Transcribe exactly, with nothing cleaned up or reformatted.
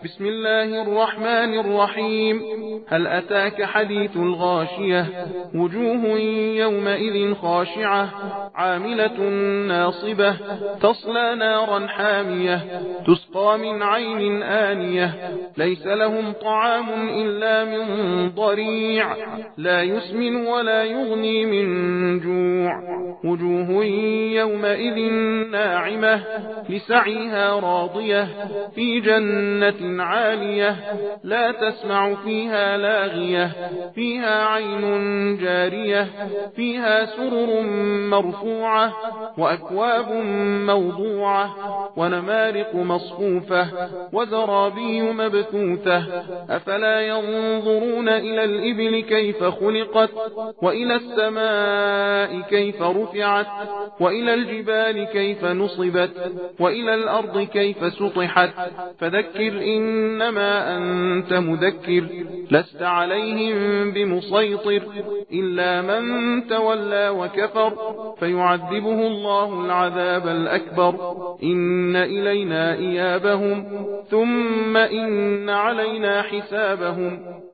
بسم الله الرحمن الرحيم. هل أتاك حديث الغاشية؟ وجوه يومئذ خاشعة عاملة ناصبة تصلى نارا حامية تسقى من عين آنية ليس لهم طعام إلا من ضريع لا يسمن ولا يغني من جوع. وجوه يومئذ ناعمة لسعيها راضية في جنة عالية لا تسمع فيها لاغية فيها عين جارية فيها سرر مرفوعة وأكواب موضوعة ونمارق مصفوفة وزرابي مبثوثة أفلا ينظرون إلى الإبل كيف خلقت وإلى السماء كيف رفعت وإلى الجبال كيف نصبت وإلى الأرض كيف سطحت فذكر إنما أنت مذكر لست عليهم بمسيطر إلا من تولى وكفر فيعذبه الله العذاب الأكبر إن إلينا إيابهم ثم إن علينا حسابهم